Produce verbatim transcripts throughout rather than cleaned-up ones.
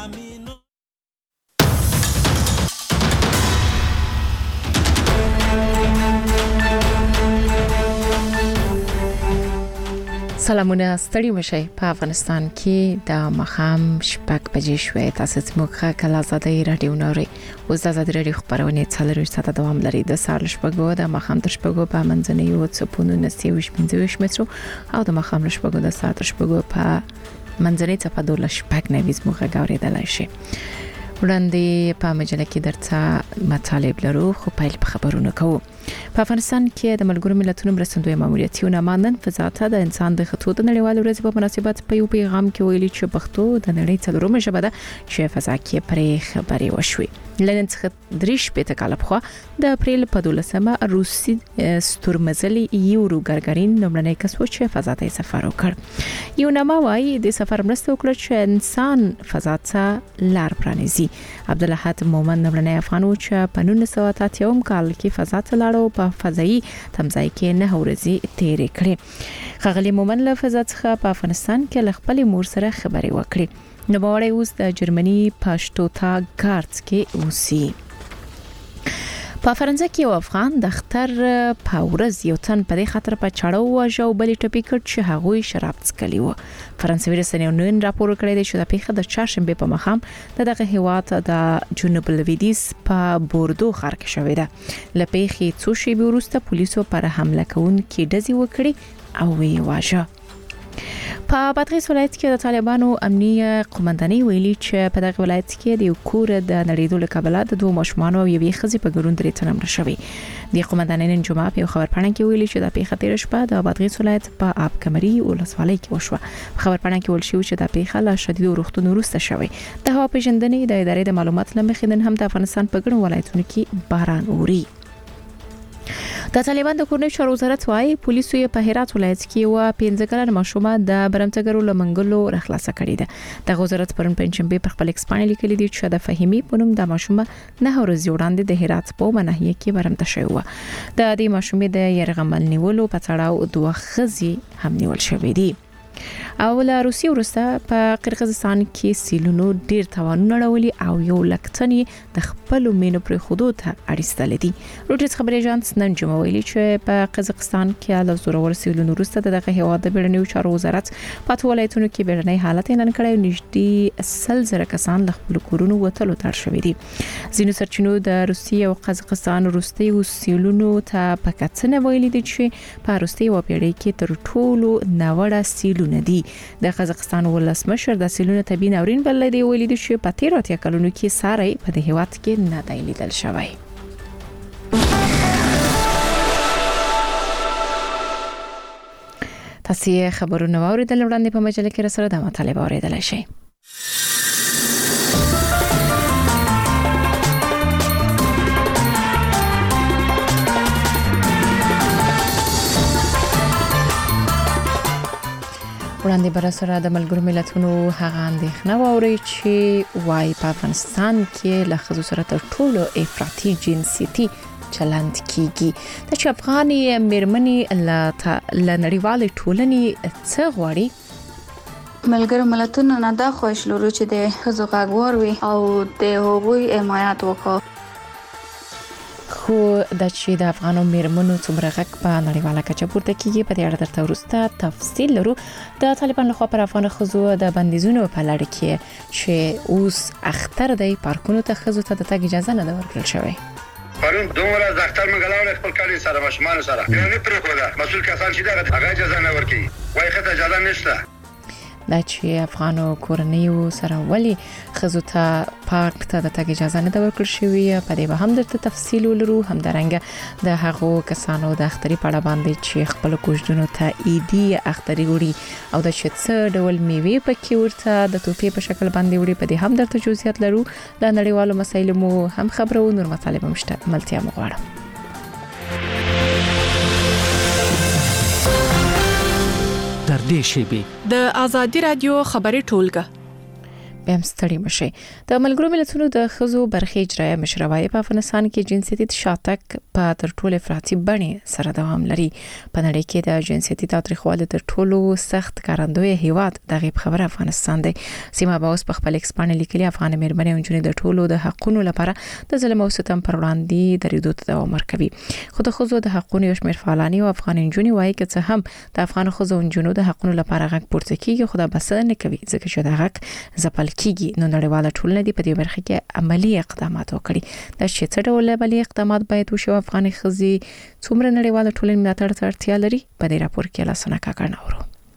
سلامونه ستړي مشي په افغانستان کې د مخام شپږ بجې شوې تاسو موږ کله آزادۍ رادیو نوري اوس د آزادۍ رادیو خبرونه څلور ساعته دوام لري د سهار شپږو د مخام تر شپږو په منځنۍ او څپونو نسي وش پنځه مترو او د مخام شپږو د ساعت شپږو په منځنۍ څپه دوله شپږ نويز موږ غوړېدل شي وړاندې په مجله کې درته مطالب لرو خو پیل په خبرونه کوو په افغانستان کې د ملګرو ملتونو مرستندوی ماموریتونه مانن فضاته د انسان د خطو د نړیوال ورځ په مناسبت په یو پیغام کې ویلي چې پښتو د نړۍ څلورمه ژبه ده چې فضا کې پرې خبري وشوي لنن څخه دریش په تکاله په د اپریل په دولسمه روسي ستورمزلي یورو ګرګرین نومړنی کس و چې فضا ته سفر وکړ یو نامه وايي د سفر مرسته وکړه چې انسان فضا ته لار پرانیزي عبدالحد مومن نومړنی افغان و چې په نولس سوه اته اتیا کال کې فضا ته لاړو په فضایي تمځای کې نه ورځي تیرې کړې خغلی مومن له فضا څخه په افغانستان کې ل خپل مور سره خبري وکړي نو باوري اوس د جرمني پښتوتا ګارتس کې اوسي په فرانسه کې یو افغان د اختر په ورځ یو تن په دې خاطر په چاړو واجو بلې ټپي کړ چې هغه شراب څکلی و فرانسوي رسنیو نن راپور کړی دی چې د پیښه د چهارشنبه په مخام دغه هیواد د جنوب لویدیس په بوردو ښار کې شوې ده لپیخي څو شی وروسته پولیسو پر حمله کوونکې ډزې وکړي او وی واجه په بادغیس ولایت کې د طالبانو امنیه قومندانۍ ویلي چې په دغه ولایت کې د یو کور د نړیدلو کابل د دوه ماشومان او یوې ښځې په ګډون درې تنه مړه شوي د قومندانۍ نن جمعه په خبرپاڼه کې ویلي چې د پیښه تیر شپه د بادغیس ولایت په آب کمري ولسوالۍ کې وشوه په خبرپاڼه کې ویل شوی چې د پیښه له شدید روغتون وروسته شوی د هوا پیژندنې د ادارې د معلومات لمخې نن هم د افغانستان په ګڼو ولایتونو کې باران اوري د طالبان د کورنۍ چارو وزارت وايي پولیسو یې په هرات ولایت کې و پنځه کلن ماشومه د برمتګرو لمنګلو رخلاصه کړې ده د وزارت پرون پنځمبه پر خپل ایکسپانل لیکلي دي چې د فهمي پونم د ماشومه نه ورځ وړاندې د هرات په مناهیه کې برمته شوی و د دې ماشومې د يرغمل نیولو په تړاو دوه خزي هم نیول شوې دي او له روسي ورسته په قرغیزستان کې سیلونو ډیر توانونه راولي او یو لکټنی د خپل مینو پر حدود ته اړیستل دي روټس خبري اژانس نن جمعه ویلي چې په قزاقستان کې له زورور سیلونو ورسته دغه هیواد د بیرنیو چارو وزارت په ولایتونو کې بیرنی حالت اعلان کړی نږدې سل زره کسان له خپل کورونو وتلو تر شوې دي ځینو سرچینو د روسي او قزاقستان وروستي سیلونو ته په کتنه ویلي دي چې په وروستي و پیړۍ کې تر ټولو ناوړه سیلونه دي د قزاقستان ولسمشر د سیلونو طبي ناورین بلل دی ویلي دی چې په تیر اتیا کلونو کې ساري په دې هیواد کې نه دی لیدل شوی تاسو خبرونه واوریدل وړاندې په مجله کې سره د مطالبه اوریدل شي وړاندې بر سره د ملګرو ملتونو هغه اندېښنه ووري چې وايي په افغانستان کې له خزو سره تر ټولو افراطي جنسيتي چلند کیږي د چې افغاني مېرمنې له نړیوال ټولنې څخه غواړي ملګرو ملتونو نه دا خوښ لرو چې د خزو غوړ وي او د هغوی حمایت وکړي خو د چې د افغانو مېرمنو څومره غږ په نړیواله کچه پورته کیږي په دې اړه درته وروسته تفصیل لرو د طالبان لخوا پر افغان خزو د بندیزونو په لړ کې چې اوس اختر دی پارکونو ته خزو ته د تګ اجازه نه ورکړل شوې پرون دومره د اختر منګلاوړ خپل کاري سره ماشومان سره نه پرې کوله مسؤل کسان چې دغه هغه اجازه نه ورکړي وایي خته اجازه نشته دا چې افغانو کورنیو سره ولي خزو ته پارک ته د تګ اجازه نه ورکړل شوې په دې به هم درته تفصیل ولرو هم درنګ د هغو کسانو د اختري پړه باندې چې خپل کوژدونو ته ایدي اختري وړي او د شت ډول میوه پکې ورته د توپې په شکل باندې وړي په دې هم درته جزئیات لرو د نړیوالو مسایلو مو هم خبرو نور مطالب مشته ملتیا مغواړم در دې شیبې د ازادي رادیو خبري ټولګه بیا هم ستړي مشي. د ملګرو ملتونو د ښځو برخې اجرایه مشروي په افغانستان کې جنسیتي تشاتک په تر ټولو افراطي بڼه سره دوام لري. په نړۍ کې د جنسیتي تاریخوالي تر ټولو سخت کارندوی هیواد دغه خبره افغانستان دی. سیمه باوس په خپل ایکسپان لیکلي افغان مېرمنې او جنې د ټولو د حقوقو لپاره د ظلم او ستم پر وړاندې درېدو ته دوام ورکوي. خو د ښځو د حقوقو یو شمېر فعالانی او افغان جنې وایي چې هم د افغان ښځو او جنونو د حقوقو لپاره غږ پورته کیږي، خو دا بس نه کوي ځکه چې دا غږ ځپل کیږي. نو نړیواله ټولنه دې په دې برخه کې عملی اقدامات وکړي. دا چې څه ډول عملی اقدامات باید وشي او افغان ښځې څومره نړیواله ټولنه ملاتړ ته اړتیا لري، په دې راپور کې لاسونه کاکړ نورو.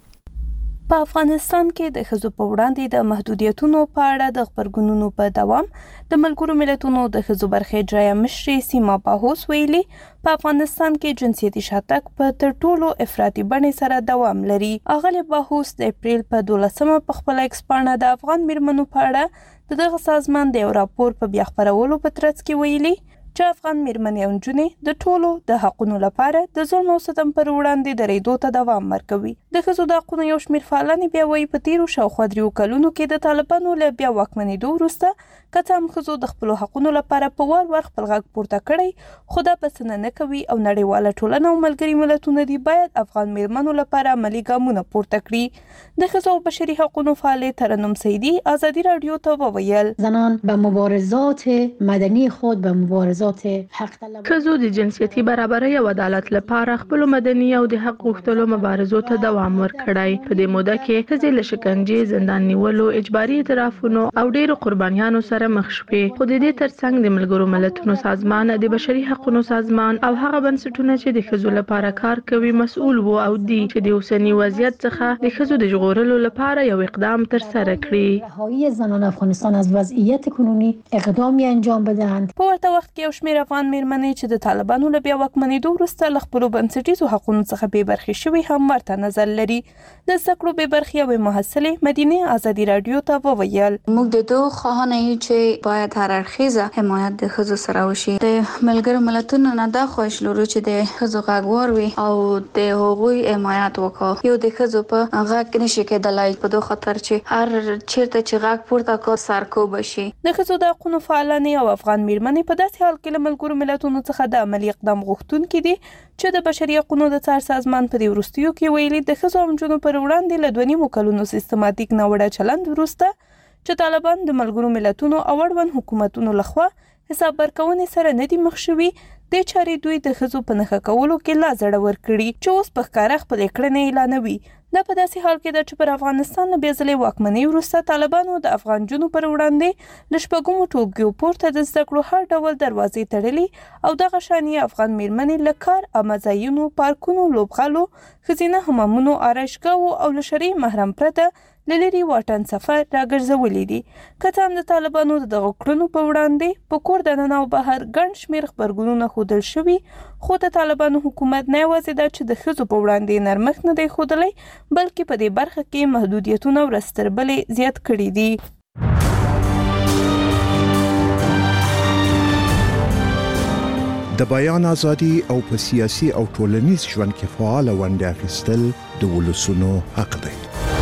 په افغانستان کې د ښځو په وړاندې د محدودیتونو په اړه د خبرګونونو په دوام د ملګرو ملتونو د ښځو برخې اجرایه مشرې سیما باهوس ویلي په افغانستان کې جنسیتي شاتګ په تر ټولو افراطي بڼې سره دوام لري. اغلې باهوس د اپریل په دولسمه په خپل ایکسپانه د افغان مېرمنو په اړه د دغه سازمان د یو راپور په بیا خپرولو په ترڅ کې ویلي چې افغان مېرمنې او نجونې د ټولو د حقوقو لپاره د ظلم او ستم پر وړاندې درېدو ته دوام ورکوي. د ښځو د حقوقو یو شمېر فعالان بیا وایي په تیرو شاوخوا دریو کلونو کې د طالبانو له بیا واکمنېدو وروسته که څه هم ښځو د خپلو حقوقو لپاره په وار وار خپل غږ پورته کړی، خو دا بسنه نه کوي او نړیواله ټولنه او ملګري ملتونه دي باید افغان مېرمنو لپاره عملي ګامونه پورته کړي. د ښځو او بشري حقوقو فعال ترنم سیدي ازادي رادیو ته وویل زنان به مبارزات مدنی خود به مبارزات ښځو د جنسیتي برابرۍ او عدالت لپاره خپل مدني او د حق غوښتلو مبارزو ته دوام ورکړی. په دې موده کې ښځې له شکنجې، زندان نیولو، اجباري اعترافونو او ډېرو قربانیانو سره مخ شوې. خو د دې ترڅنګ د ملګرو ملتونو سازمان، د بشري حقوقو سازمان او هغه بنسټونه چې د ښځو لپاره کار کوي مسؤل وو او دي چې د اوسنی وضعیت څخه د ښځو د ژغورلو لپاره یو اقدام تر سره کړي. رهایی زنان افغانستان از وضعیت کنونی اقدامی انجام بدهند. په ورته وخت کې یو شمېر افغان مېرمنې چې د طالبانو له بیا واکمنېدو وروسته له خپلو بنسټیزو حقونو څخه بې برخې شوي هم ورته نظر لري. د زده کړو بې برخې یوې محصلې مدینې ازادي رادیو ته وویل موږ د دوه خواهانه یو چې باید هر اړخیزه حمایت د ښځو سره وشي. د ملګرو ملتونو نه دا خواهش لرو چې د ښځو غږ واوري او د هغوی حمایت وکړي. یو د ښځو په غږ نشي کېدلای په دوه خاطر چې هر چیرته چې غږ پورته کو سرکوب شي. د ښځو د حقوقو فعالانې او افغان مېرمنې په داسې حال کې له ملګرو ملتونو څخه د عملي اقدام غوښتونکي دي چې د بشري حقوقو د څار سازمان په دې وروستیو کې ویلي د ښځو او نجونو پر وړاندې له دوه نیمو کلونو سیستماتیک ناوړه چلند وروسته چې طالبان د ملګرو ملتونو او اړوند حکومتونو لخوا حساب ورکونې سره نه دي مخ شوي. د چارې دوی د ښځو په نښه کولو کې لا زړه ورکړي چې اوس په ښکاره خپلې کړنې اعلانوي. دا په داسې حال کې ده چې پر افغانستان له بیا ځلې واکمنۍ وروسته طالبانو د افغان نجونو پر وړاندې له شپږمو ټولګیو پورته د زده کړو هر ډول دروازې تړلي او دغه شان یې افغان مېرمنې له کار، عامه ځایونو، پارکونو، لوبغالو، ښځینه حمامونو، آرایشګاوو او له شرعي محرم پرته له لرې واټن سفر راګرځولي دي. که څه هم د طالبانو د دغو کړنو په وړاندې په کور دننه او بهر ګڼ شمېر غبرګونونه ښودل شوي، خو د طالبانو حکومت نه یوازې دا چې د ښځو په وړاندې نرمښت نه دی ښودلی بلکې په دې برخه کې محدودیتونه ورځ تر بلې زیات کړي دي. د بیان ازادي او په سیاسي او ټولنیز ژوند کې فعال ونډه اخیستل د ولسونو حق دی.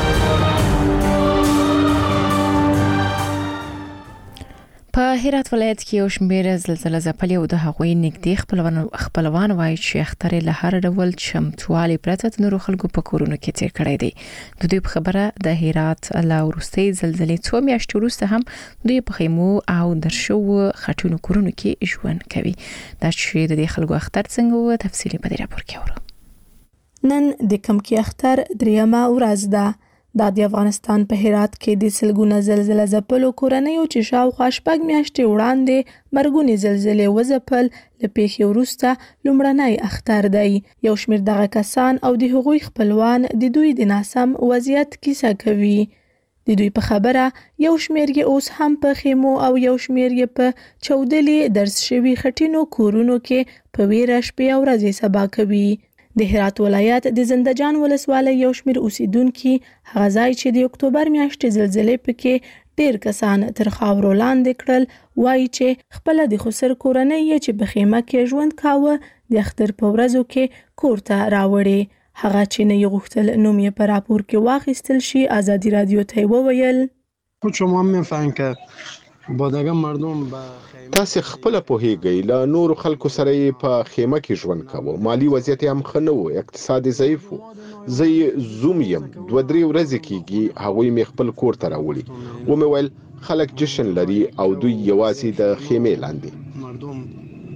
په هرات ولایت کې یو شمېر زلزلې ځپلي او د هغوی نږدې خپلوان خپلوان وایي چې اختر له هر ډول چمتووالي پرته د نورو خلکو په کورونو کې تیر کړی دی. د دوی په خبره د هرات له وروستۍ زلزلې څو میاشتې وروسته هم دوی په خیمو او درشو خټینو کورونو کې ژوند کوي. دا چې د دې خلکو اختر څنګه و تفصیلی په دې راپور کې اورو. نن د کمکی اختر دریمه ورځ ده. دا د افغانستان په هرات کې د سلګونه زلزلې ځپلو کورنیو چې شاوخوا شپږ میاشتې وړاندې مرګونې زلزلې وځپل له پیښې وروسته لومړنی اختر دی. یو شمېر دغه کسان او د هغوی خپلوان د دوی د ناسم وضعیت کیسه کوي. د دوی په خبره یو شمېر یې اوس هم په خیمو او یو شمېر یې په چودلې درز شوي خټینو کورونو کې په ویره شپې او ورځې سبا کوي. د هرات ولایت د زندهجان ولسوالۍ یو شمېر اوسیدونکي هغه ځای چې د اکتوبر میاشتې زلزلې پکې ډېر کسان تر خاورو لاندې کړل وایي چې خپله د خسر کورنۍ یې چې په خیمه کې ژوند کاوه د اختر په ورځو کې کور ته راوړې. هغه چې نه یې غوښتل نوم یې په راپور کې واخیستل شي ازادي رادیو ته وویل خود شما میفهمین که بادگان مردم به تاسو خپل پوهیږئ له نور خلکو سره په خیمه کې ژوند کوو، مالی وضعیت هم ښه نه و، اقتصادي ضعیف و. زه زوم یم، دوه درې ورځې کېږي هغوی مې خپل کور ته راوړي. ومې ویل خلک جشن لري او دوی یوازې د خیمې لاندې. مردم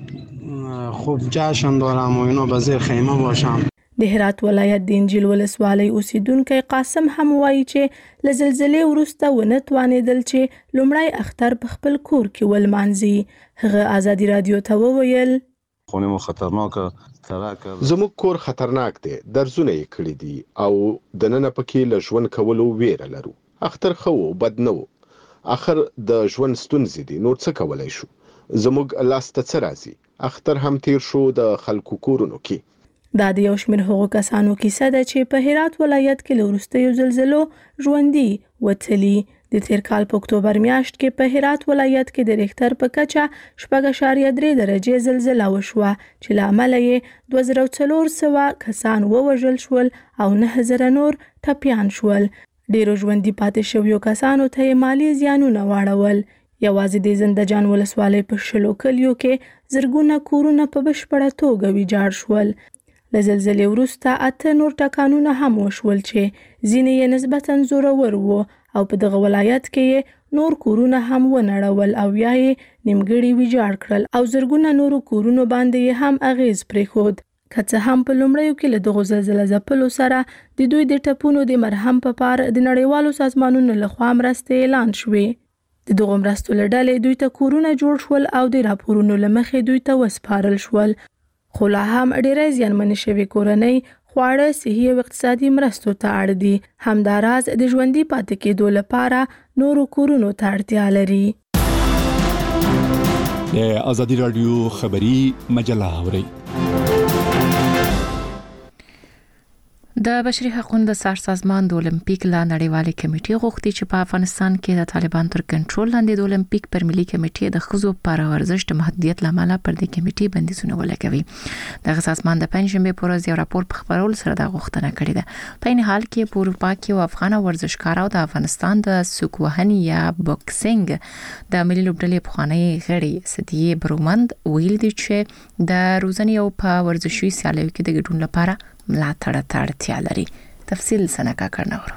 خوب جشن دارم و اینا به زیر خیمه باشم. د هرات ولایت د انجیل ولسوالۍ اوسیدونکی قاسم هم وایي چې له زلزلې وروسته ونه توانېدل چې لومړی اختر په خپل کور کې ولمانځي. هغه ازادي راډیو ته وویل خونه مو خطرناکه تراکه زموږ کور خطرناک دی، درزونه یې کړي دي او دننه پکې له ژوند کولو ویره لرو. اختر خو و بد نه و، اخر د ژوند ستونزې دي، نور څه کولای شو؟ زموږ لاس ته څه راځي؟ اختر هم تیر شو د خلکو کورونو کې. دا د یو شمېر هغو کسانو کیسه ده چې په هرات ولایت کې له وروستیو زلزلو ژوندي وتلي. د تیر کال په اکتوبر میاشت کې په هرات ولایت کې د ریختر په کچه شپږ اعشاریه درې درجې زلزله وشوه چې له امله یې دوه زره څلور سوه کسان ووژل شول او نه زره نور ټپیان شول. ډیرو ژوندي پاتې شویو کسانو ته یې مالی زیانونه واړول. یوازې د زندهجان ولسوالۍ په شلو کلیو کې زرګونه کورونه په بشپړه توګه ویجاړ شول. له زلزلې وروسته اته نور ټکانونه هم وشول چې ځینې یې نسبتاً زورور وو او په دغه ولایت کې یې نور کورونه هم ونړول او یا یې نیمګړي ویجاړ کړل او زرګونه نورو کورونو باندې یې هم اغیز پرېښود. که څه هم په لومړیو کې له دغو زلزله ځپلو سره د دوی د ټپونو د مرهم په پار د نړیوالو سازمانونو لخوا مرستې اعلان شوې. د دغو مرستو له ډلې دوی ته کورونه جوړ شول او د راپورونو له مخې دوی ته وسپارل شول. خو لا هم ډېرې زیانمنې شوې کورنۍ خواړه، صحي او اقتصادي مرستو ته اړ دي. همداراز د ژوندي پاتې کېدو لپاره نورو کورونو ته اړتیا لري. د ازادي راډیو خبري مجله اورئ. د بشري حقوقو د سر سازمان د اولمپیک لا نړیوالې کمیټې غوښتي چې په افغانستان کې د طالبان تر کنټرول لاندې د اولمپیک پر ملي کمیټې د ښځو پر ورزش د محدودیت لامل پر د کمیټې بندیزونه ولګوي. د سازمان د پنځمبه پر ورځ یو راپور په خبرولو سره د غوښتنه کړې ده. په این حال کې په اروپا کې او افغان ورزشکارانو د افغانستان د سوکوهنی یا بوکسینګ د ملي لوبډلې پخوانی غړي سدیه برومند ویل دي چې د روزنې او په ورزشي سیالیو کې د ګډون لپاره ملاتړ ته اړتیا لري. تفصیل سنکا کرناور.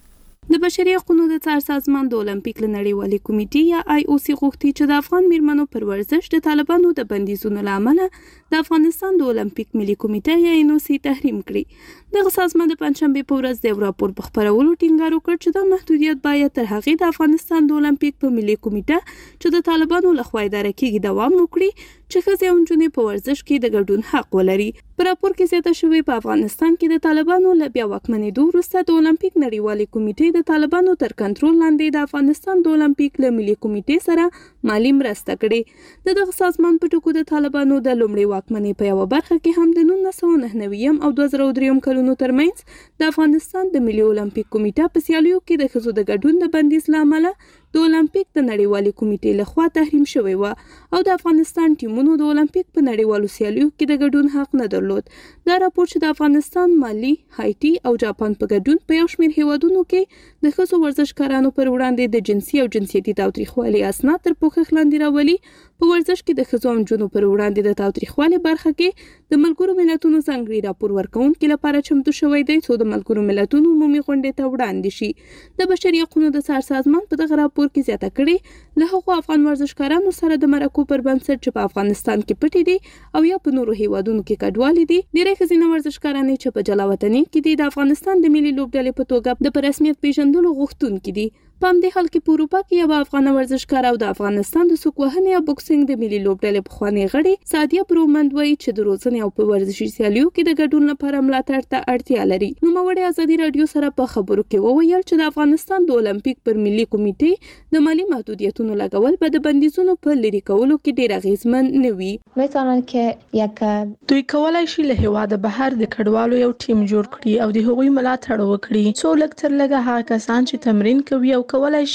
د بشري حقوقو د څار سازمان د اولمپیک نړیوالې کمیټې یا آی او سی غوښتي چې د افغان میرمنو پر ورزش د طالبانو د بندیزونو لامل د افغانستان د اولمپیک ملي کمیټې یا ان او سی تحریم کړي. دغه سازمان د پنځمبه په ورځ د راپور په خبرولو ټینګار وکړ چې د محدودیت باید تر هغه د افغانستان د اولمپیک په ملي کمیټه چې د طالبانو لخوا اداره کیږي دوام وکړي چې ښځې او نجونې په ورزش کې د ګډون حق ولري. په راپور کې زیاته شوې په افغانستان کې د طالبانو له بیا واکمنېدو وروسته د اولمپیک نړیوالې کمیټې د طالبانو تر کنټرول لاندې د افغانستان د اولمپیک له ملي کمیټې سره مالی مرسته کړې. د دغه سازمان په ټکو د طالبانو د لومړي واکمنۍ په یو برخه کې هم د نولس سوه نهه نوي او دوه زره درې کلونو ترمنځ د افغانستان د ملي اولمپیک کمیټه په سیالیو کې د ښځو د ګډون د بندیز لامل د اولمپیک د نړیوالې کمیټې لخوا تحریم شوی و او د افغانستان ټیمونو د اولمپیک په نړیوالو سیالیو کې د ګډون حق نه درلود. دا راپور چې د افغانستان، مالي، هایټي او جاپان په ګډون په یو شمېر هیوادونو کې د ښځو ورزشکارانو پر وړاندې د جنسي او جنسیتي تاوتریخوالي اسناد تر پوښښ لاندې راولي. په ورزش کې د ښځو او نجونو پر وړاندې د تاوتریخوالي برخه کې د ملګرو ملتونو ځانګړي راپور ورکونکو لپاره چمتو شوی دی څو د ملګرو ملتونو عمومي غونډې ته وړاندې شي. د بشري حقوقو د څار سازمان په دغه راپور کې زیاته کړې له هغو افغان ورزشکارانو سره د مرکو پر بنسټ چې په افغانستان کې پټي دي او یا په نورو هیوادونو کې کډوالي دي. ډېرې ښځینه ورزشکارانې چې په جلا وطني کې دي د افغانستان د ملي لوبډلې په توګه د په رسمیت پیژندلو غوښتونکي دي. په همدې حال کې په اروپا کې یو افغان ورزشکار او د افغانستان د سوکوهنې یا بوکسینګ د ملي لوبډلې پخوانۍ غړي سادیه برومند وایي چې د روزنې او په ورزشي سیالیو کې د ګډون لپاره ملاتړ ته اړتیا لري. نوموړې ازادي راډیو سره په خبرو کې وویل چې د افغانستان د اولمپیک پر ملي کمیټې د مالی محدودیتونو لګول به د بندیزونو په لري کولو کې ډېر اغیزمن نه وي. میتونن که یک دوی کولای شي له هیواده بهر د کډوالو یو ټیم جوړ کړي او د هغوی ملاتړ وکړي. څو لږ تر لږه هغه کسان چې تمرین کوي او کولای شي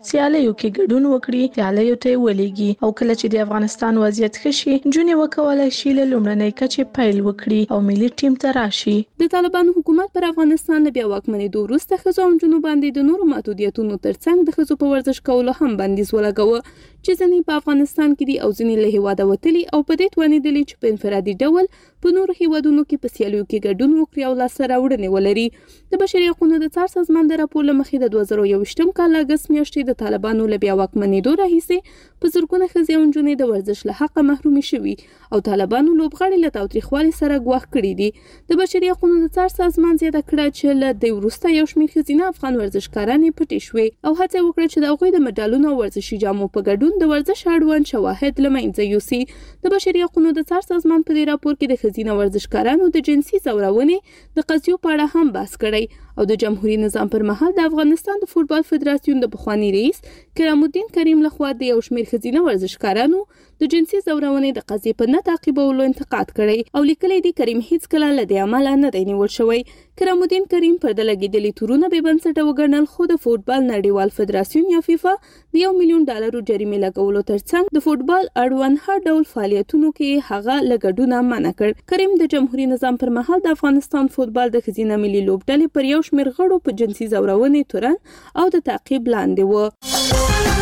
سیالیو کې ګډون وکړي سیالیو ته ولېږي او کله چې د افغانستان وضعیت ښه شي جونې وکولای شي له لومړنۍ کچې پیل وکړي او ملي ټیم ته راشي. د طالبانو حکومت پر افغانستان بیا واکمنېدو وروسته ښځو او نجونو باندې د نورو محدودیتونو ترڅنګ د ښځو په ورزش کولو هم بندیز ولګاوه چې ځینې په افغانستان کې دي او ځینې له هیواده وتلي او په دې توانېدلي چې په انفرادي ډول په نورو هیوادونو کې په سیالیو کې ګډون وکړي او لاسته راوړنې ولري. د بشري حقوقو د څار سازمان د راپور له مخې د دوه زره یوویشتم کال اګست میاشتې د طالبانو له بیا واکمنېدو راهیسې په زرګونه ښځې او نجونې د ورزش له حقه محرومې شوي او طالبانو لوبغاړي له تاوتریخوالي سره ګواښ کړي دي. د بشري حقوقو د څار سازمان زیاته کړه چې له دې وروسته یو شمېر ښځینه افغان ورزشکارانې پټې شوې او هڅه وکړه چې د هغوی د مډالونو او ورزشي جامو په ګډون د ورزش اړوند شواهد له منځه یوسي. د بشري حقوقو د څار سازمان په دې راپور کې د ښځینه ورزشکارانو د جنسي ځورونې د قضیو په اړه هم بحث کړی او د جمهوریت نظام پر مهال د افغانستان د فوتبال فدراسیون د پخوانی رئیس کرام الدین کریم لخوا د یو شمېر ښځینه ورزشکارانو د جنسي ځورونې د قضیې په نه تعقیبولو انتقاد کړی او لیکلی دی کریم هیڅ کله له دې عمله نه دی نیول شوی. کرام الدین کریم پر د لګېدلي تورونه بې بنسټه وګڼل خو د فوتبال نړیوال فدراسیون یا فیفا د یو میلیون ډالرو جریمې لګولو ترڅنګ د فوتبال اړوند هر ډول فعالیتونو کې هغه له ګډونه منع کړ. کریم د جمهوریت نظام پر مهال د افغانستان فوتبال د ښځینه ملي لوبډلې پر یو شمېر غړو په جنسي ځورونې تورن او د تعقیب لاندې و.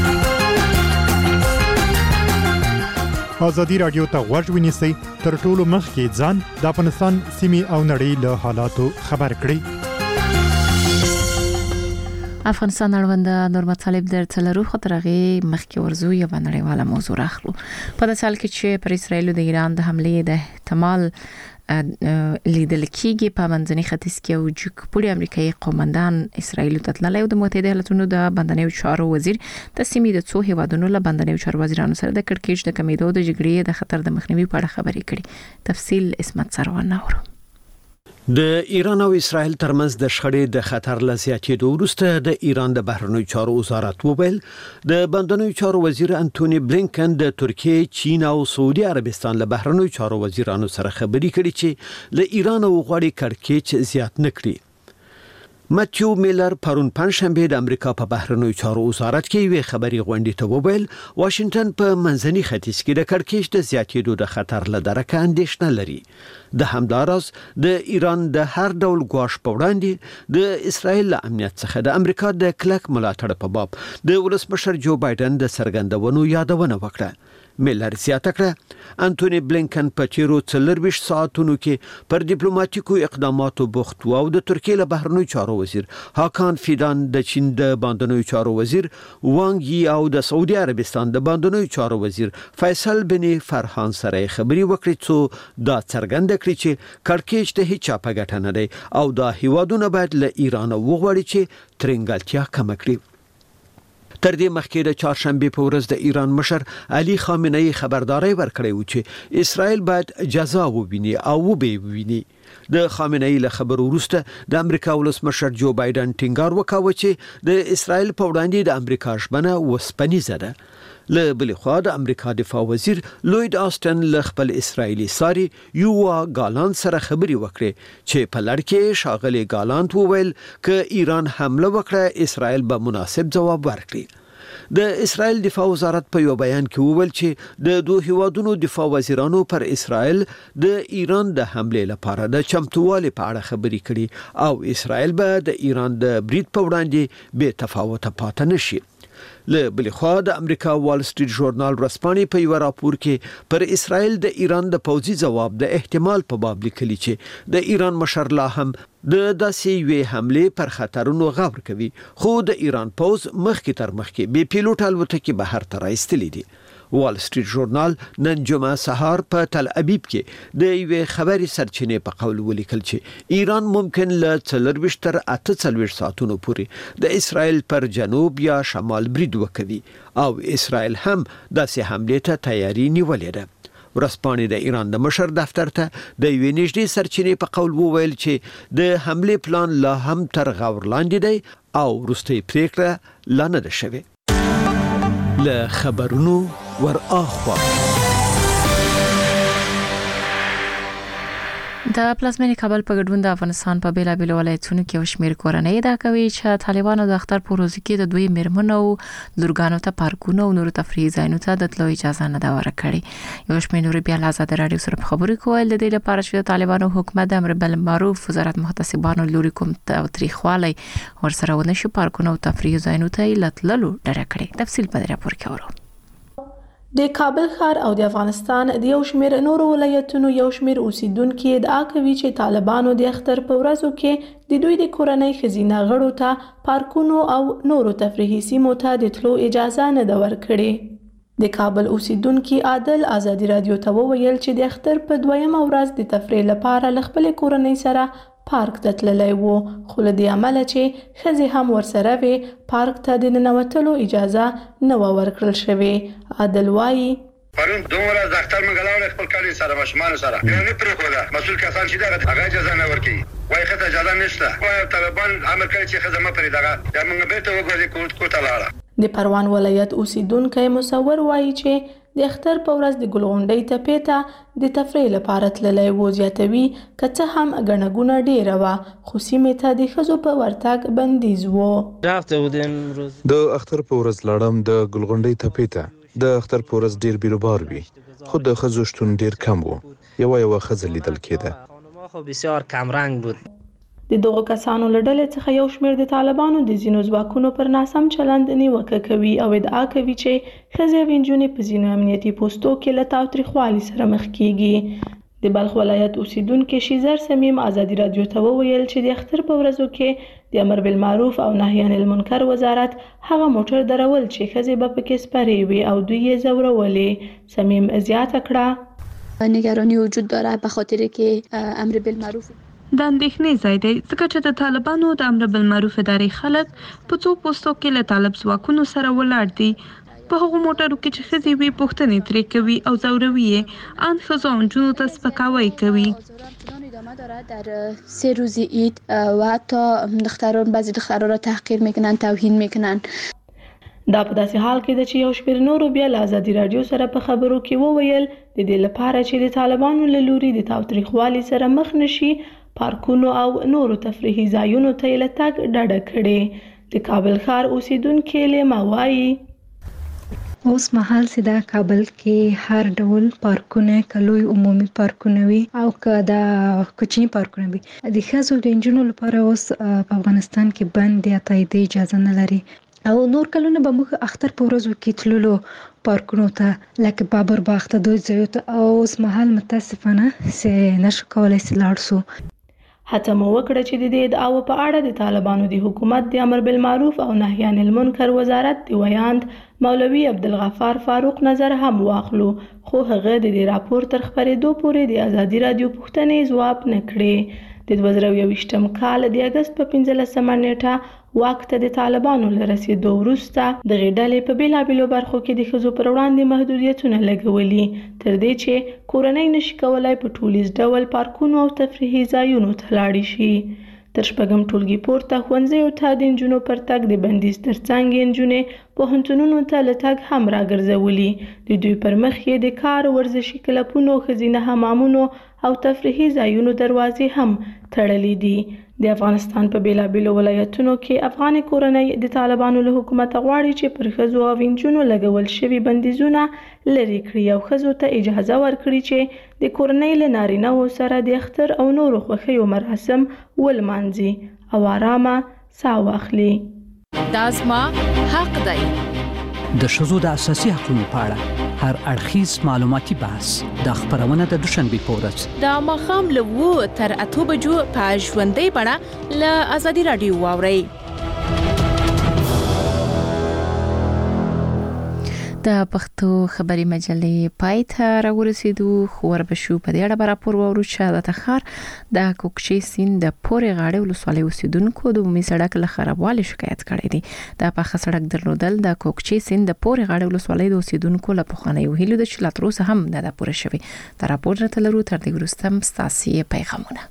ازادي رادیو ته غوږ ونیسئ تر ټولو مخکې ځان د افغانستان سیمې او نړۍ له حالاتو خبر کړئ. افغانستان اړوند نور مطالب در څلورو خطرغه مخکې ورزو یو نړیواله موضوع راخلو. په داسې حال کې چې پر اسرایل د ایران د حملې د احتمال لیدل کېږي په منځني ختیځ کې او جګپوړي امریکایي قومندان اسرایل ته تللی او د متحده ایالاتونو د بندنیو چارو وزیر د سیمې د څو هیوادونو له بندنیو چارو وزیرانو سره د کړکېچ د کمیدو د جګړې د خطر د مخنیوي په اړه خبرې کړې. تفصیل اسمت سروان نورو. د ایران او اسرائیل ترمنځ د شخړې د خطر له زیاتېدو وروسته د ایران د بهرنیو چارو وزارت وویل د بندنیو چارو وزیر انټونی بلینکن د ترکیه، چین او سعودي عربستان له بهرنیو چارو وزیرانو سره خبرې کړې چې له ایران او غواړي کړکېچ زیات نکړي. ماتیو میلر پرون پنځشنبه د امریکا په بهرنیو چارو وزارت کې وی خبري غونډې ته وویل واشنگټن په منځني ختیځ کې د کړکېچ د زیاتېدو د خطر له درکه اندېښنه لري. د همداراز د ایران د هر ډول ګواښ په وړاندې د اسرائیل له امنیت څخه د امریکا د کلک ملاتړ په باب د ولسمشر جو بایدن د څرګندونو یادونه وکړه. میلر زیاته کړه انټونی بلینکن په تیرو څلورویشت ساعتونو کې پر ډیپلوماټیکو اقداماتو بوخت و او د ترکیه له بهرنیو چارو وزیر هاکان فیدان، د چین د بندنیو چارو وزیر وانګ یی او د سعودي عربستان د بندنیو چارو وزیر فیصل بن فرحان سره خبري وکړي څو دا څرګنده کړي چې کړکېچ د هیڅ په ګټه نه دی او دا هیوادونه باید له ایران وغواړي چې ترنګلتیا کم کړي. تر دې مخکې د چهارشنبه په ورځ د ایران مشر علي خامنه ای خبرداري ورکړې و چې اسرائیل باید جزا وویني او وبې وویني. د خامنه ای له خبرو وروسته د امریکا ولسمشر جو بایدن ټینګار وکاوه چې د اسرائیل په وړاندې د امریکا ژمنه وسپنیزه ده. له بل خوا د امریکا دفاع وزیر لوید آستن له خپل اسرایلی ساري یووا ګالانت سره خبري وکړي چې په لړ کې شاغلي ګالانت وویل ک ایران حمله وکړه اسرائیل به مناسب جواب ورکړي. د اسرائیل دفاع وزارت په یو بیان کې وویل چې د دوه هیوادونو دفاع وزیرانو پر اسرائیل د ایران د حمله لپاره د چمتووالي په اړه خبري کړي او اسرائیل به د ایران د برید په وړاندې بې تفاوت پاتې نشي. له بل خوا د امریکا وال سټریټ ژورنال رسپانې په یو راپور کې پر اسرائیل د ایران د پوځي جواب د احتمال په باب لیکلي چې د ایران مشر لا هم د داسې وی حمله پر خطرونو غور کوي خو د ایران پوځ مخکې تر مخکې بې پیلوټ الوتکې بهر ته راایستلې دي. وال سټریټ ژورنال نن جمعه سهار په تل ابیب کې د یو خبري سرچینې په قول ولیکل چې ایران ممکن له څلورویشت تر اته څلوېښت ساعتونو پورې د اسرائیل پر جنوب یا شمال برید وکوي او اسرائیل هم داسې حمله ته تیاری نیولې ده. ورسپانې د ایران د مشر دفتر ته د یو نږدې سرچینې په قول وویل چې د حمله پلان لا هم تر غور لاندې دی او وروستۍ پریکړه لا نه ده شوې. له خبرونو ور اخوا د پلازمینې کابل په ګډون د افغانستان په بیلابېلو ولایتونو کې وشمیر کورنۍ دا کوي چې طالبانو د اختر په ورځ کې د دوی میرمنو لورګانو ته پارکونو او نورو تفریحي ځایونو ته د تلو اجازه نه دا ورکړي. یو شمېر نور بیا آزاد رادیو سره خبرې کول د دې لپاره چې د طالبانو حکومت د امر بالمعروف وزارت محتسبانو لوري کوم تاریخوالي ورسره ونشي پارکونو او تفریحي ځایونو ته لټللو ډډه کړي. تفصیل په دې راپور کې اورو. د کابل ښار او د افغانستان د یو شمېر نورو ولایتونو یو شمېر اوسیدونکو ادعا کوي چې طالبانو د اختر په ورځو کې د دوی د کورنۍ ښځینه غړو ته پارکونو او نورو تفریحي سیمو ته د تلو اجازه نه ده ورکړې. د کابل اوسیدونکو عادل آزادي رادیو ته وویل چې د اختر په دویمه ورځ د تفریح لپاره ل خپل کورنۍ سره پارک ته تللی وو، خو له دې امله چې ښځې هم ورسره وې پارک ته د ننوتلو اجازه نه وه ورکړل شوې. عادل وایي پرون دومره د اختر منګلاوړ خپل کالي سره ماشومان سره نه پرېښوده مسؤل کسان چې دغه هغه اجازه نه ورکوي، وایي ښځه اجازه نشته، وایي طالبان امر کوي چې ښځه مه پرېږدغه یا موږ بېرته وګرځي کور ته لاړه. د پروان ولایت اوسیدونکی مصور وایي چې د اختر په ورځ د ګلغونډۍ تپې ته د تفریح لپاره تللی و. زیاتوي که څه هم ګڼه ګوڼه ډېره وه خو سیمې ته د ښځو په ورتګ بندیز و. د اختر په ورځ لاړم د ګلغونډۍ تپې ته. د اختر په ورځ ډېر بیروبار وي خو د ښځو شتون ډېر کم و، یوه یوه ښځه لیدل کېده. د دغو کسانو له ډلې څخه یو شمېر د طالبانو د ځینو ځواکونو پر ناسم چلند نیوکه کوي او ادعا کوي چې ښځې او نجونې په ځینو امنیتي پوستو کې له تاوتریخوالي سره مخ کیږي. د بلخ ولایت اوسیدونکي شیزر سمیم آزادي رادیو ته وویل چې د اختر په ورځو کې د امر بالمعروف او نهی عن المنکر وزارت هغه موټر درول چې ښځې به پکې سپرې وي او دوی یې ځورولې. سمیم زیاته کړه نگرانی وجود داره به خاطر که امر بالمعروف د اندېښنې ځای دی ځکه چې د طالبانو د امر بالمعروف ادارې خلک په څو پوستو کې له طالب ځواکونو سره ولاړ دي. په هغو موټرو کې چې ښځې وي پوښتنې ترې کوي او ځوروي یې، ان ښځو او نجونو ته سپکاوی کوي. ادامه داره در سه روز عید و حتی دختران بعضی دختران را تحقیر میکنن، توهین میکنن. دا په داسې حال کې ده چې یو شمېر نورو بیا له آزادي رادیو سره په خبرو کې وویل د دې لپاره چې د طالبانو له لوري د تاوتریخوالي سره مخ نشي پارکونو او نورو تفریحي ځایونو ته یې له تګ ډډه کړې. د کابل ښار اوسیدونکې لیما وایي اوس مهال چې دا کابل کې هر ډول پارکونه کلوي عمومي پارکونه وي او که دا کوچني پارکونه وي د ښځو د نجونو لپاره اوس په افغانستان کې بند یا تایید اجازه نه لري او نور کلونه به موږ اختر په ورځو کې تللو پارکونو ته لکه بابر باغ ته دوی ځایو ته او اوس مهال متاسفانه چې نشو کولی چې لاړ شو. هڅه مو وکړه چې د دې ادعاو په اړه د طالبانو د حکومت د امر بالمعروف او نهی عن المنکر وزارت د ویاند مولوي عبدالغفار فاروق نظر هم واخلو، خو هغه د دې راپور تر خپرېدو پورې د آزادي رادیو پوښتنې ځواب نه کړې. د دوه زره یوویشتم کال د اګست په پنځلسمه نیټه واک ته د طالبانو له رسېدو وروسته دغې ډلې په بېلابېلو برخو کې د ښځو پر وړاندې محدودیتونه لګولي تر دې چې کورنۍ نشي کولی په ټولیز ډول پارکونو او تفریحي ځایونو ته لاړې شي. تر شپږم ټولګي پورته ښوونځیو ته د نجونو پر تګ د بندیز تر څنګ یې نجونې پوهنتونونو ته له تګ هم راګرځولي. د دوی پر مخ یې د کار، ورزشي کلبونو، ښځینه حمامونو او تفریحي ځایونو دروازې هم تړلې دي. د افغانستان په بیلابېلو ولایتونو کې افغاني کورنۍ د طالبانو له حکومته غواړي چې پر ښځو او نجونو لګول شوي بندیزونه لرې کړي او ښځو ته اجازه ورکړي چې د کورنۍ له نارینه‌وو سره د اختر او نورو خوښیو مراسم ولمانځي او آرامه ساه واخلي. دا زما حق دی. د ښځو د اساسي حقوقو په اړه هر اړخیز معلوماتي بحث د خبرونه د دوشنبه په ورځ د ماښام له اوه تر اته بجو په ژوندۍ بڼه له آزادي رادیو واورئ. د پښتو خبري مجلې پای ته راورسېدو، خو وربشو په دې اړه راپور واورو چې د تخار د کوکچې سیند د پورې غاړې ولسوالۍ اوسیدونکو د عمومي سړک له خرابوالي شکایت کړی دی. د پاخه سړک درلودل د کوکچې سیند د پورې غاړې ولسوالۍ د اوسیدونکو له پخوانیو هیلو د چې لا تر اوسه هم نه ده پوره شوې. د راپور راته لرو تر دې وروسته ستاسې پیغامونه.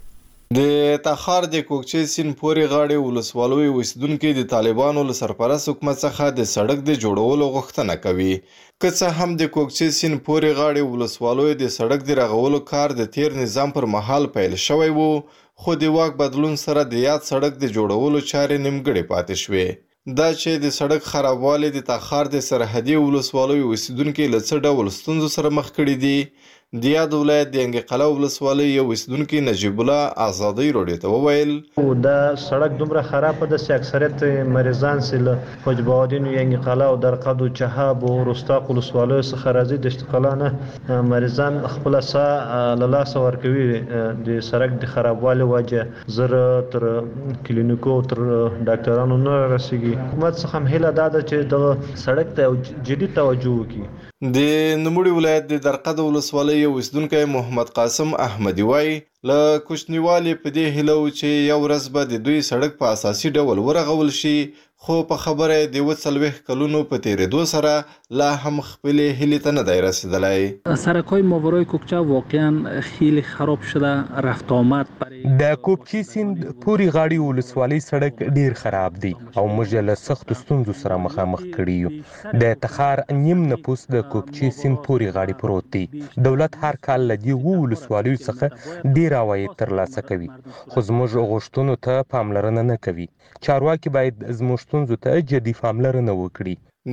د تخار د کوکچې سیند پورې غاړې ولسوالۍ اوسیدونکي د طالبانو له سرپرست حکومت څخه د سړک د جوړولو غوښتنه کوي. که څه هم د کوکچې سیند پورې غاړې ولسوالۍ د سړک د رغولو کار د تیر نظام پر مهال پیل شوی وو، خو د واک بدلون سره د یاد سړک د جوړولو چارې نیمګړې پاتې شوې. دا چې د سړک خرابوالی د تخار د سرحدي ولسوالیو اوسیدونکي له څه ډول ستونزو سره مخ کړي دي. د یاد ولایت د ینګي قلعه ولسوالۍ یو اوسیدونکي نجیب الله ازادۍ راډیو ته وویل دا سړک دومره خراب ده چې اکثریت مریضان سره حجبادین ینګي قلعه او درقد او چهاب او رستاق ولسوالۍ څخه راځي د اشتقالانه مریضان خپل سا له لاس ورکوي د سړک د خرابوالي وجه زر تر کلینیکو تر ډاکټرانو نه رسیږي. حکومت څخه هم هیله ده چې د سړک ته جدي توجه وکړي. د نوموړي ولایت د درقد ولسوالۍ یو اوسیدونکی محمد قاسم احمدي وایي له کوچنیوالي په دې هیله و چې یو ورځ به د دوی سړک په اساسي ډول ورغول شي، خو په خبره د اووه څلوېښت کلونو په تېرېدو سره لا هم خپلې هیلې ته نه دی رسیدلی. سرک‌های ماورای کوکچه واقعا خیلی خراب شده، رفت آمد د کوکچې سیند پورې غاړې ولسوالۍ سړک ډیر خراب دی او موږ له سختو ستونزو سره مخامخ کړي یو. د تخار نیم نفوس د کوکچې سیند پورې غاړې پروت دی. دولت هر کال له دې اووه ولسوالیو څخه ډیر عواید ترلاسه کوي، خو زموږ غوښتنو ته پاملرنه نه کوي. چارواکي باید زموږ ستونزو ته جدي پاملرنه وکړي.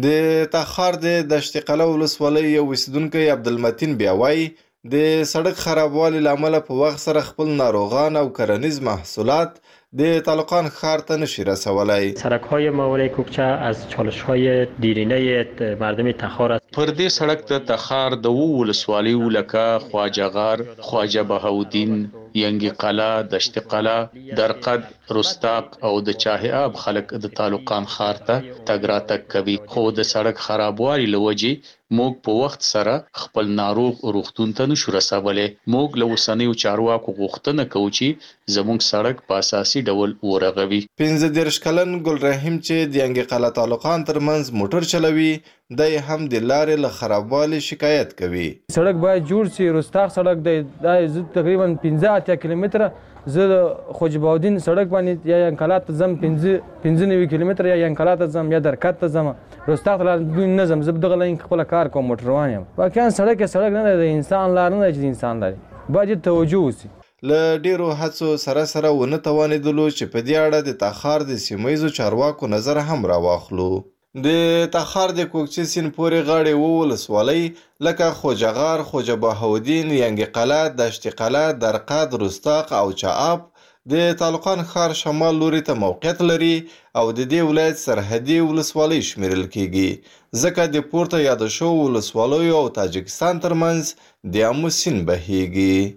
د تخار د دشت قلعه ولسوالۍ یو اوسیدونکی عبدالمتین بیا وایي د سړک خرابوالي له امله په وخت سره خپل ناروغان او کرنیز محصولات د طالقان ښار ته نشي رسولی. سرک‌های ماورای کوکچه از چالش‌های دیرینه مردم تخار است. پر دې سړک د تخار د اووه ولسوالیو لکه خواجه غار، خواجه بهاودین، ینګي قلعه، دشت قلعه، درقد، رستاق او د چاه آب خلک د طالقان ښار ته تګ راتګ کوي، خو د سړک خرابوالي له وجې موږ په وخت سره خپل ناروغ روغتون ته نشو رسولی. موږ له اوسنیو چارواکو غوښتنه کوو چې زموږ سړک په اساسي ډول ورغوي. پنځه دېرش کلن ګل رحیم چې د ینګي قلعه طالقان ترمنځ موټر چلوي، دی هم د لارې له خرابوالي شکایت کوي. سړک باید جوړ شي. رستاق سړک دی دا تقریبا پنځه اتیا کیلومتره زه د خوجباودین سړک باندې یا ینګقلعه ته ځم پنځه پنځه نوي کیلومتره یا ینګقلعه ته ځم یا درقد ته ځم. رستاق ته نه ځم، زه دغه لاین خپله کار کوم، موټر روان یم. واقعا سړک یې سړک نه دی، د انسان لار نه دی چې د انسان لار باید توجه وشي. له ډیرو هڅو سره سره ونه توانېدلو چې په دې اړه د تخار د سیمه چارواکو نظر هم راواخلو. د تخار د کوکچې سیند پورې غاړې اووه ولسوالۍ لکه خواجه غار، خواجه بهاودین، ینګي قلعه، دشت قلعه، درقد، رستاق او چاه د طالقان ښار شمال لوري ته موقعیت لري او د دې ولایت سرحدي ولسوالۍ شمیرل کیږي، ځکه د پورته یاد شوو ولسوالیو او تاجکستان ترمنځ د آمو سیند بهیږي.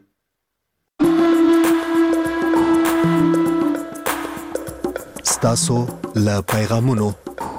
ستاسو له پیغامونو.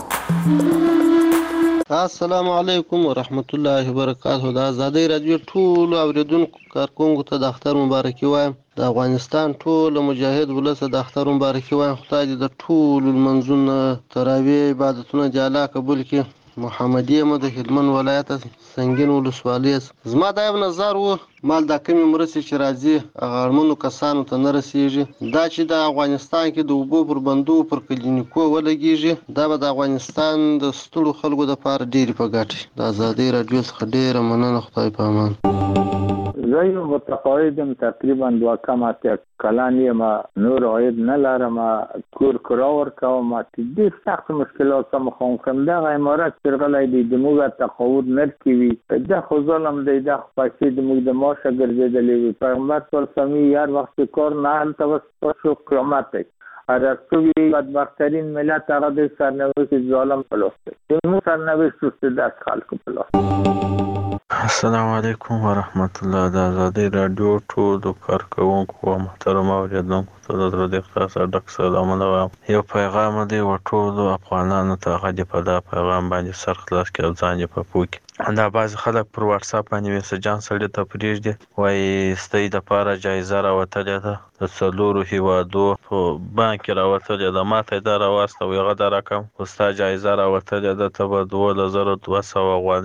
السلام علیکم ورحمت الله وبرکاته. د ازادۍ راډیو ټول اوریدونکو کارکونکو ته د اختر مبارکي وایم. د افغانستان ټول مجاهد ولس د اختر مبارکي وایم. خدای دې د ټول منځونه تراویح عبادتونه د الله قبول کړي. محمدي یم د هلمند ولایت سنګین ولسوالۍ. زما دا یو نظر و مال دا کمې مرستې چې راځي هغه اړمنو کسانو ته نه رسیږي. دا چې د افغانستان کې د اوبو پر بندو پر کلینیکو ولګیږي، دا به د افغانستان د ستړو خلکو دپاره ډېرې په ګټې. د ازادۍ راډیو څخه ډېره مننه. خدای په امان. زه یو متقاعد یم، تقریبا دوه کم اتیا کلن یم، نور عاید نه لرم، کور کرا ورکوم، ډېر سخت مشکلات سره مخامخ یم. دغه عمارت چې راغلی دی د موږ تقاعد نه ورکوي، دا خو ظلم دی، دا خو پیسې د موږ د معاشه ګرځېدلې وي. پیغمبر صلی الله علیه وسلم هر وخت چې کار نه هلته وسپار شو قیامت دی. ارسطوی بدبختترین ملت هغه د سرنوشت ظالم په لاس دی. زموږ سرنوشت اوس د داسې خلکو په لاس. السلام علیکم ورحمت الله. د ازادۍ راډیو ټولو کارکوونکو او محترم اوریدونکو ته د زړه د اخلاصه ډک سلامونه وایم. یو پیغام دی و ټولو افغانانو ته، هغه دې په دا پیغام باندې سر خلاص کړي او ځان یې په پوه کړي. دا بعضې خلک پر واټساپ باندې میسجان سړي ته پرېږدي، وایي ستاسو دپاره جایزه راوتلې ده د څلورو هېوادو په بانک کې راوتلې ده، ما ته یې دا راواستوئ، هغه دا رقم خو ستا جایزه راوتلې ده، ته به دولس زره دوه سوه افغانۍ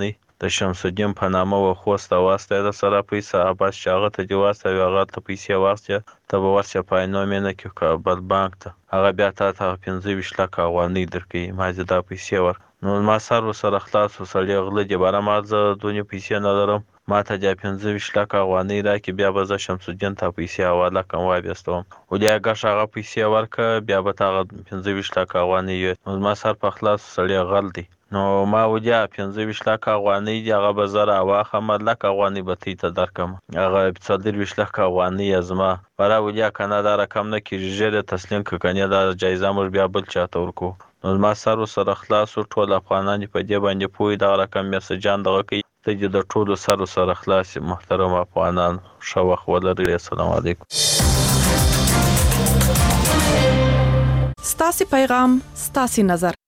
د شمس الدین په نامه و خوسته واسطه د سره پیسې بس شاغه ته دی واسطه هغه ته پیسې واسطه ته به ورسې پای نو مینه کې کابل بانک ته هغه بیا ته پنځه ویشت لک افغانۍ درکې ما زه دا پیسې ور نو ما سره سره خلاص وسړی غله دی بار ما زه دونی پیسې نه لرم ما ته د پنځه ویشت لک افغانۍ راکې بیا به زه شمس الدین ته پیسې حواله کوم وای بيستم ولیا غش هغه پیسې ورکه بیا به تا پنځه ویشت لک افغانۍ نو ما سره په خلاص سړی غل دی نو ما ولیا پنځه ویشت لک افغانۍ دی هغه به زره واخه ملک افغانۍ به تی ته درکم هغه څلور ویشت لک افغانۍ ازما برا ولیا کنه دا رقم نه کیږي چې تسلیم کنه دا جایزه مر بیا بل چاته ورکو نو ما سره سره خلاص ټول افغانان په دې باندې پوي دا رقم میسجان دغه کوي ته د ټولو سره سره خلاص محترم افغانان شو ولري السلام علیکم ستاسو پیغام ستاسو نظر